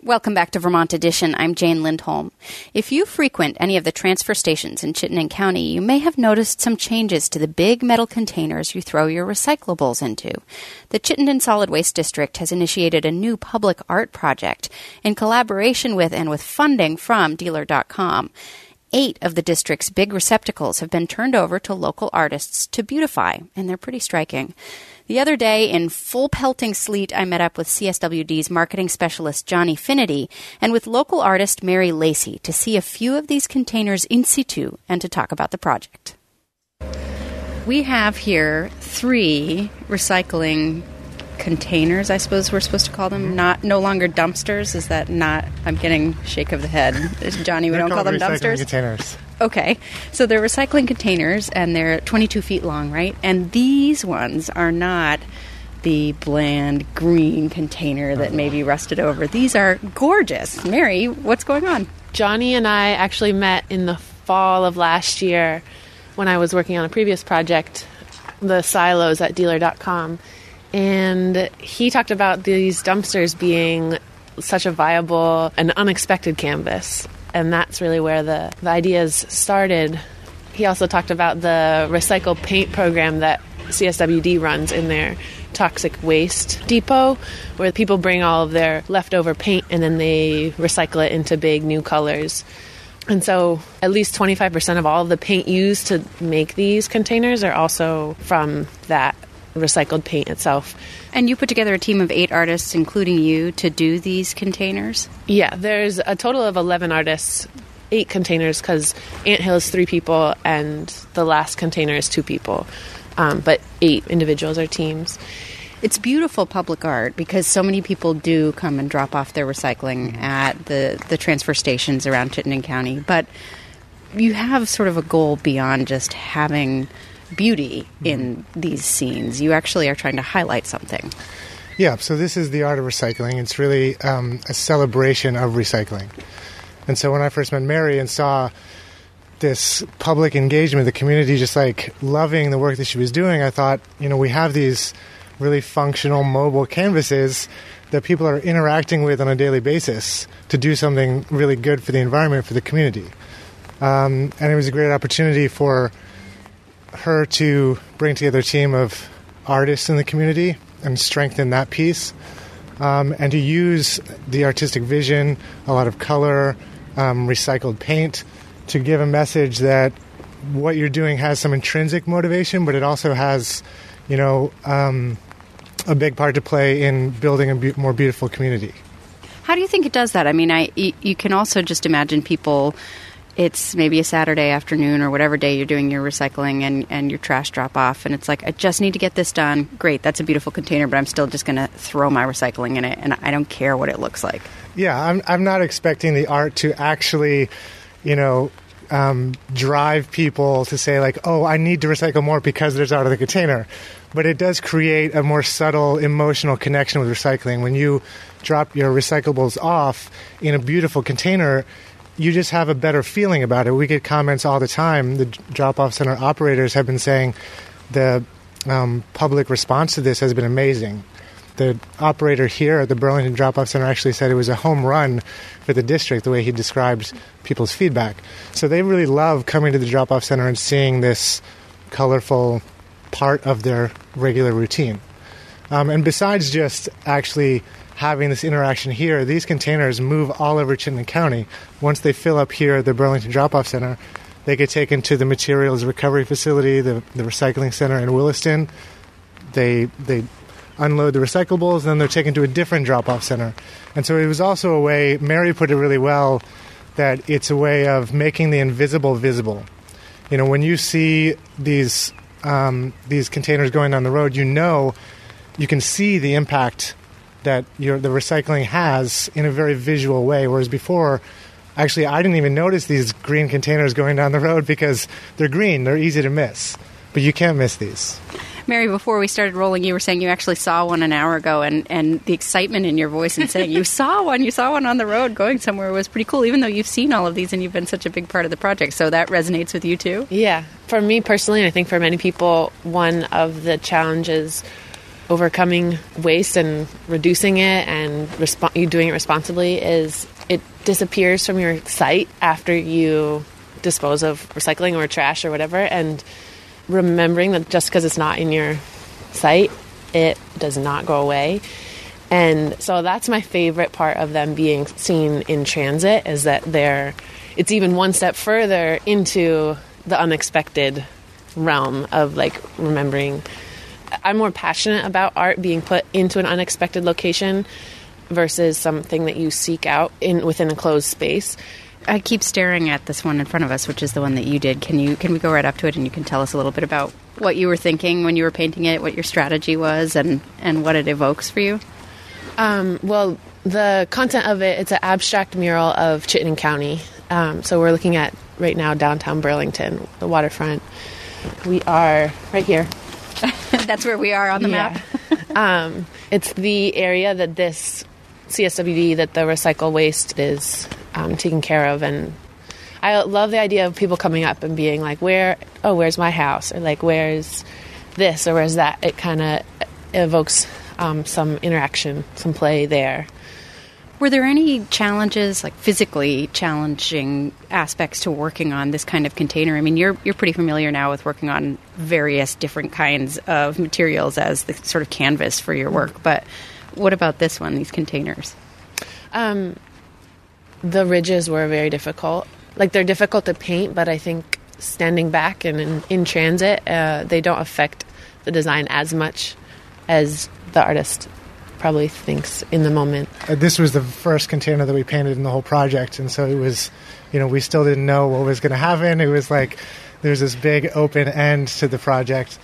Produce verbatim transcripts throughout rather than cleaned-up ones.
Welcome back to Vermont Edition. I'm Jane Lindholm. If you frequent any of the transfer stations in Chittenden County, you may have noticed some changes to the big metal containers you throw your recyclables into. The Chittenden Solid Waste District has initiated a new public art project in collaboration with and with funding from dealer dot com. Eight of the district's big receptacles have been turned over to local artists to beautify, and they're pretty striking. The other day, in full pelting sleet, I met up with C S W D's marketing specialist Johnny Finity and with local artist Mary Lacey to see a few of these containers in situ and to talk about the project. We have here three recycling containers, I suppose we're supposed to call them, not no longer dumpsters. Is that not? I'm getting shake of the head. Johnny, we they're don't call them recycling dumpsters? Containers. Okay, so they're recycling containers, and they're twenty-two feet long, right? And these ones are not the bland green container that maybe rusted over. These are gorgeous. Mary, what's going on? Johnny and I actually met in the fall of last year when I was working on a previous project, the silos at dealer dot com. And he talked about these dumpsters being such a viable and unexpected canvas. And that's really where the, the ideas started. He also talked about the recycled paint program that C S W D runs in their toxic waste depot, where people bring all of their leftover paint and then they recycle it into big new colors. And so at least twenty-five percent of all of the paint used to make these containers are also from that recycled paint itself. And you put together a team of eight artists, including you, to do these containers? Yeah, there's a total of eleven artists, eight containers, because Anthill is three people and the last container is two people, um, but eight individuals or teams. It's beautiful public art because so many people do come and drop off their recycling at the, the transfer stations around Chittenden County, but you have sort of a goal beyond just having beauty in these scenes. You actually are trying to highlight something. Yeah, so this is the art of recycling. It's really um, a celebration of recycling. And so when I first met Mary and saw this public engagement, the community just like loving the work that she was doing, I thought, you know, we have these really functional mobile canvases that people are interacting with on a daily basis to do something really good for the environment, for the community. Um, and it was a great opportunity for her to bring together a team of artists in the community and strengthen that piece, um, and to use the artistic vision, a lot of color, um, recycled paint, to give a message that what you're doing has some intrinsic motivation, but it also has, you know, um, a big part to play in building a be- more beautiful community. How do you think it does that? I mean, I, you can also just imagine people, it's maybe a Saturday afternoon or whatever day you're doing your recycling and, and your trash drop-off, and it's like, I just need to get this done. Great, that's a beautiful container, but I'm still just going to throw my recycling in it, and I don't care what it looks like. Yeah, I'm, I'm not expecting the art to actually, you know, um, drive people to say, like, oh, I need to recycle more because there's art of the container. But it does create a more subtle emotional connection with recycling. When you drop your recyclables off in a beautiful container, you just have a better feeling about it. We get comments all the time. The drop-off center operators have been saying the um, public response to this has been amazing. The operator here at the Burlington Drop-Off Center actually said it was a home run for the district, the way he described people's feedback. So they really love coming to the drop-off center and seeing this colorful part of their regular routine. Um, and besides just actually having this interaction here, these containers move all over Chittenden County. Once they fill up here at the Burlington Drop-Off Center, they get taken to the materials recovery facility, the, the recycling center in Williston. They they unload the recyclables, then they're taken to a different drop-off center. And so it was also a way, Mary put it really well, that it's a way of making the invisible visible. You know, when you see these um, these containers going down the road, you know, you can see the impact that your, the recycling has in a very visual way, whereas before, actually, I didn't even notice these green containers going down the road because they're green, they're easy to miss, but you can't miss these. Mary, before we started rolling, you were saying you actually saw one an hour ago, and, and the excitement in your voice and saying you saw one, you saw one on the road going somewhere was pretty cool, even though you've seen all of these and you've been such a big part of the project. So that resonates with you too? Yeah. For me personally, and I think for many people, one of the challenges overcoming waste and reducing it and resp- you doing it responsibly is it disappears from your site after you dispose of recycling or trash or whatever, and remembering that just because it's not in your site, it does not go away. And so that's my favorite part of them being seen in transit, is that they're it's even one step further into the unexpected realm of like remembering. I'm more passionate about art being put into an unexpected location versus something that you seek out in within a closed space. I keep staring at this one in front of us, which is the one that you did. Can you can we go right up to it and you can tell us a little bit about what you were thinking when you were painting it, what your strategy was, and, and what it evokes for you? Um, well, the content of it, it's an abstract mural of Chittenden County. Um, so we're looking at, right now, downtown Burlington, the waterfront. We are right here. That's where we are on the Yeah. map. um, it's the area that this C S W D, that the recycle waste is um, taken care of. And I love the idea of people coming up and being like, where, oh, where's my house? Or like, where's this or where's that? It kind of evokes um, some interaction, some play there. Were there any challenges, like physically challenging aspects to working on this kind of container? I mean, you're you're pretty familiar now with working on various different kinds of materials as the sort of canvas for your work, but what about this one, these containers? Um, the ridges were very difficult. Like, they're difficult to paint, but I think standing back and in, in transit, uh, they don't affect the design as much as the artist probably thinks in the moment. Uh, this was the first container that we painted in the whole project, and so it was, you know, we still didn't know what was going to happen. It was like there's this big open end to the project,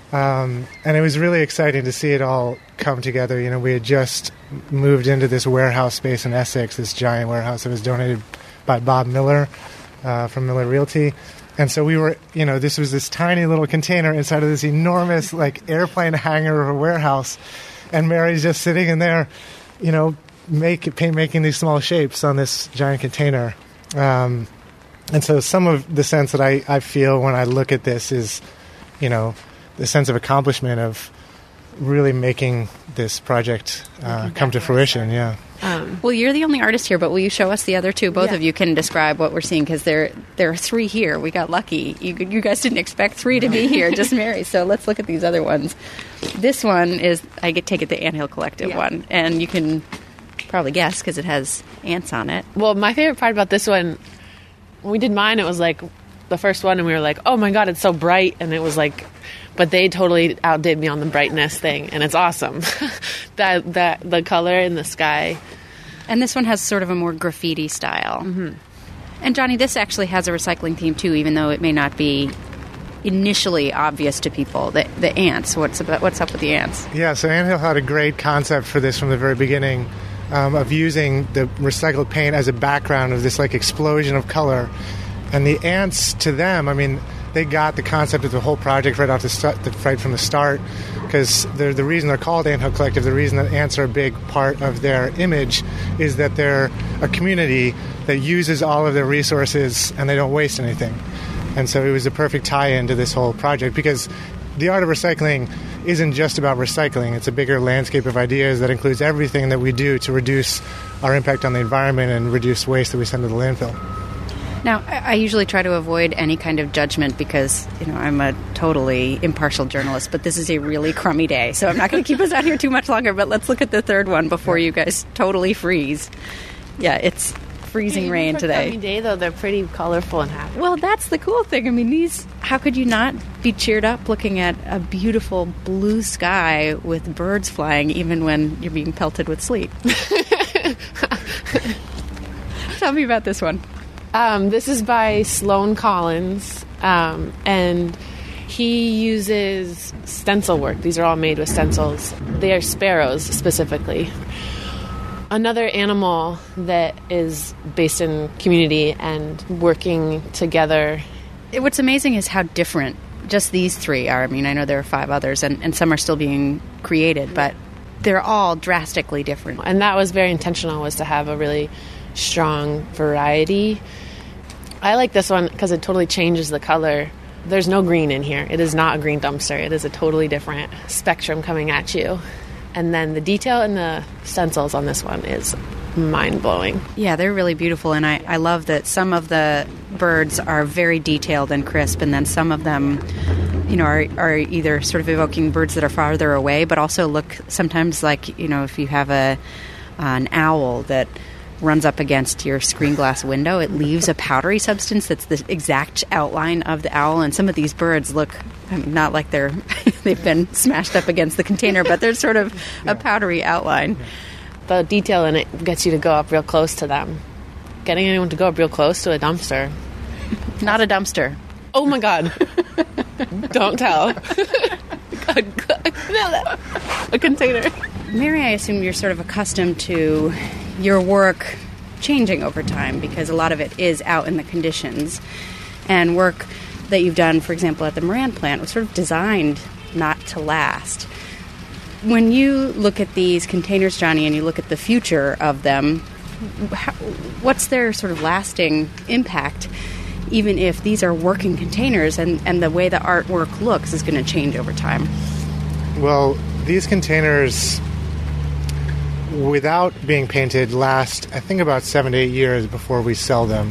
um, and it was really exciting to see it all come together. You know, we had just moved into this warehouse space in Essex, this giant warehouse that was donated by Bob Miller uh, from Miller Realty. And so we were, you know, this was this tiny little container inside of this enormous, like, airplane hangar of a warehouse. And Mary's just sitting in there, you know, make, paint, making these small shapes on this giant container. Um, and so some of the sense that I, I feel when I look at this is, you know, the sense of accomplishment of really making this project uh, come to fruition, yeah. Um, Well, you're the only artist here, but will you show us the other two? Both Yeah. of you can describe what we're seeing, because there there are three here. We got lucky. You, you guys didn't expect three to be here, just Mary. So let's look at these other ones. This one is, I get take it the Anthill Collective Yeah. one, and you can probably guess because it has ants on it. well, my favorite part about this one, when we did mine, it was like the first one, and we were like, oh my God, it's so bright. And it was like, but they totally outdid me on the brightness thing, and it's awesome. that that the color in the sky. And this one has sort of a more graffiti style. Mm-hmm. And Johnny, this actually has a recycling theme too, even though it may not be initially obvious to people. The, the ants, what's about, what's up with the ants? Yeah, so Anthill had a great concept for this from the very beginning, um, of using the recycled paint as a background of this, like, explosion of color. And the ants, to them, I mean, they got the concept of the whole project right off the start, right from the start, because the the reason they're called Anthill Collective, the reason that ants are a big part of their image, is that they're a community that uses all of their resources and they don't waste anything. And so it was a perfect tie-in to this whole project, because the art of recycling isn't just about recycling. It's a bigger landscape of ideas that includes everything that we do to reduce our impact on the environment and reduce waste that we send to the landfill. Now, I I usually try to avoid any kind of judgment because, you know, I'm a totally impartial journalist, but this is a really crummy day, so I'm not going to keep us out here too much longer, but let's look at the third one before you guys totally freeze. Yeah, it's freezing rain For a today. sunny day, though, they're pretty colorful and happy. Well, that's the cool thing. I mean, these, how could you not be cheered up looking at a beautiful blue sky with birds flying even when you're being pelted with sleet? Tell me about this one. Um, this is by Sloan Collins, um, and he uses stencil work. These are all made with stencils. They are sparrows, specifically. Another animal that is based in community and working together. It- What's amazing is how different just these three are. I mean, I know there are five others, and, and some are still being created, but they're all drastically different. And that was very intentional, was to have a really strong variety. I like this one because it totally changes the color there's no green in here. It is not a green dumpster. It is a totally different spectrum coming at you. And then the detail in the stencils on this one is mind-blowing. Yeah, they're really beautiful, and I, I love that some of the birds are very detailed and crisp, and then some of them, you know, are, are either sort of evoking birds that are farther away, but also look sometimes like, you know, if you have a an owl that runs up against your screen glass window, it leaves a powdery substance that's the exact outline of the owl, and some of these birds look, I mean, not like they're they've been smashed up against the container, but they're sort of yeah. a powdery outline. The detail in it gets you to go up real close to them. Getting anyone to go up real close to a dumpster. Not a dumpster. Oh my God. Don't tell. A container. Mary, I assume you're sort of accustomed to your work changing over time because a lot of it is out in the conditions. And work that you've done, for example, at the Moran plant was sort of designed not to last. When you look at these containers, Johnny, and you look at the future of them, how, what's their sort of lasting impact, even if these are working containers and, and the way the artwork looks is going to change over time? Well, these containers, without being painted, last, I think, about seven to eight years before we sell them.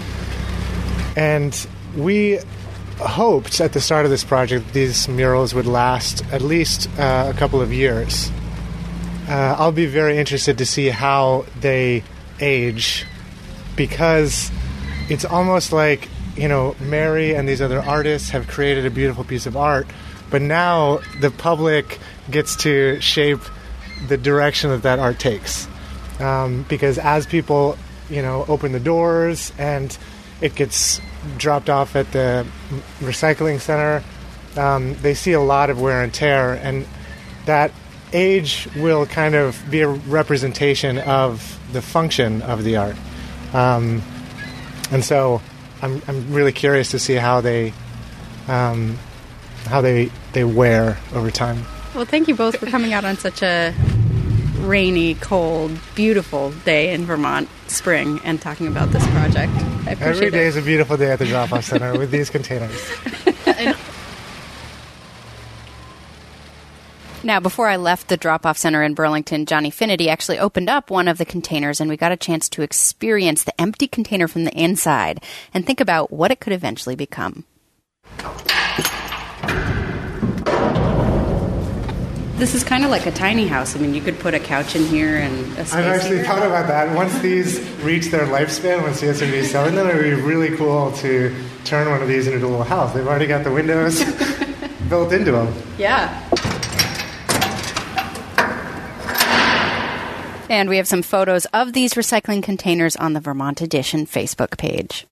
And we hoped at the start of this project these murals would last at least uh, a couple of years. Uh, I'll be very interested to see how they age, because it's almost like, you know, Mary and these other artists have created a beautiful piece of art, but now the public gets to shape the direction that that art takes. Um, because as people, you know, open the doors and it gets dropped off at the recycling center, um, they see a lot of wear and tear, and that age will kind of be a representation of the function of the art. Um, and so I'm I'm really curious to see how they um, how they they wear over time. Well, thank you both for coming out on such a rainy, cold, beautiful day in Vermont spring and talking about this project. I appreciate Every day it. is a beautiful day at the drop-off center with these containers. Now, before I left the drop-off center in Burlington, Johnny Finity actually opened up one of the containers, and we got a chance to experience the empty container from the inside and think about what it could eventually become. This is kind of like a tiny house. I mean, you could put a couch in here and a space I've actually here. thought about that. Once these reach their lifespan, once C S R B is selling them, it would be really cool to turn one of these into a little house. They've already got the windows built into them. Yeah. And we have some photos of these recycling containers on the Vermont Edition Facebook page.